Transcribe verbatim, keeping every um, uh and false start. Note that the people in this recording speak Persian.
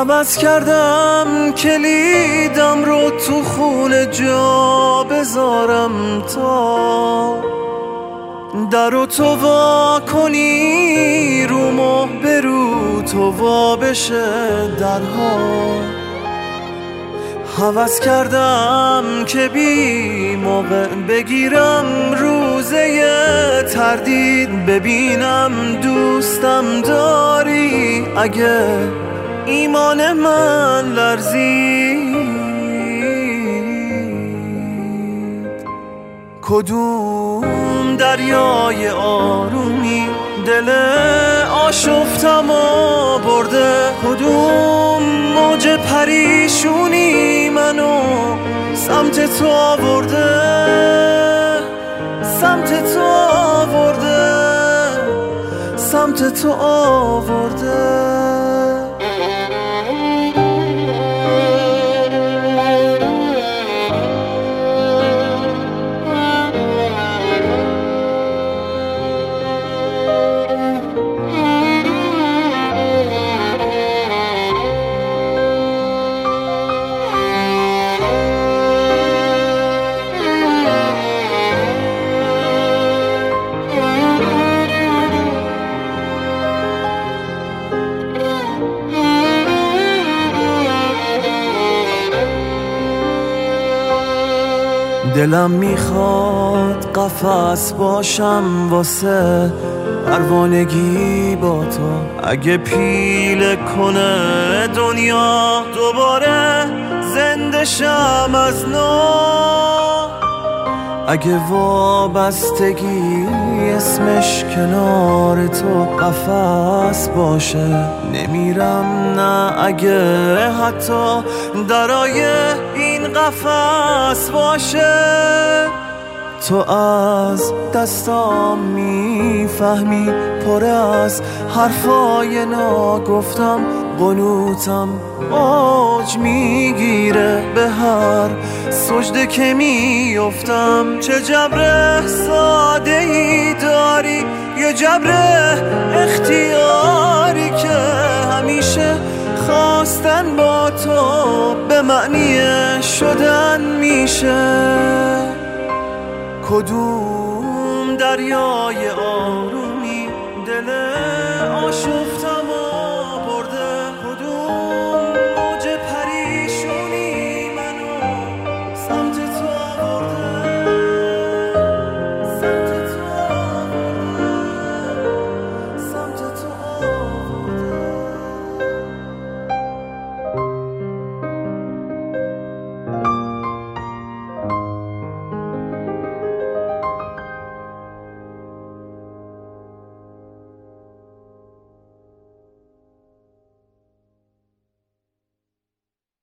عوض کردم کلیدم رو تو خونه جا بذارم تا در و تو وا کنی رو ماه برو تو وا بشه درها. عوض کردم که بی موقع بگیرم روزه تردید ببینم دوستم داری. اگه ایمان من لرزید کدوم دریای آرومی دل آشفتم و برده، کدوم موج پریشونی منو سمت تو آورده، سمت تو آورده، سمت تو آورده. دلم میخواد قفس باشم واسه پروانگی با تو. اگه پیله کنه دنیا دوباره زنده شم از نو. اگه وابستگی اسمش کنار تو قفس باشه نمیرم، نه اگه حتی درای این قفس باشه. تو از دستام میفهمی پر از حرفای ناگفتم، قنوتم اوج میگیره به هر سجده که میافتم. چه جبر ساده ای داری، یه جبر اختیاری که همیشه خواستن با تو به معنی شدن میشه. کدوم دریای آب